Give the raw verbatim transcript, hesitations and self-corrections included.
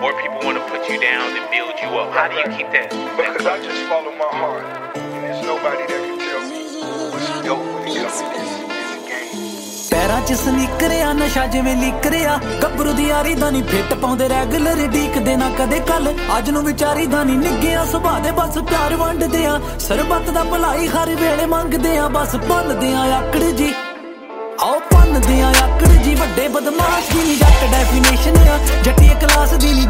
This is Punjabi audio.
or people want to put you down and build you up? How do you keep that? Because I just follow my heart, and there's nobody that can tell me what's dope when it comes to this, this game. ਪੈਰਾਂ 'ਚ ਸਨੀਕਰਿਆ ਨਸ਼ਾ ਜਿਵੇਂ ਲੀਕਰਿਆ ਗੱਭਰੂ ਦੀ ਯਾਰੀ ਦਾ ਨੀ ਫਿੱਟ ਪਾਉਂਦੇ ਰੈਗੂਲਰ ਡੀਕਦੇ ਨਾ ਕਦੇ ਕੱਲ ਅੱਜ ਨੂੰ ਵਿਚਾਰੀ ਦਾ ਨੀ ਨਿੱਗਿਆ ਸੁਭਾਅ ਦੇ ਬਸ ਪਿਆਰ ਵੰਡਦੇ ਆ ਸਰਬੱਤ ਦਾ ਭਲਾਈ ਹਰ ਵੇਲੇ ਮੰਗਦੇ ਆ ਬਸ ਭੁੱਲਦੇ ਆ ਆਕੜ ਜੀ ਆਓ ਭੰਨਦੇ ਆ ਆਕੜ ਜੀ ਵੱਡੇ ਬਦਮਾਸ਼ ਦੀ ਨੀ ਜੱਟ ਡੈਫੀਨੇਸ਼ਨ ਆ ਜੱਟੀ ਕਲਾਸ ਦੀ ਨੀ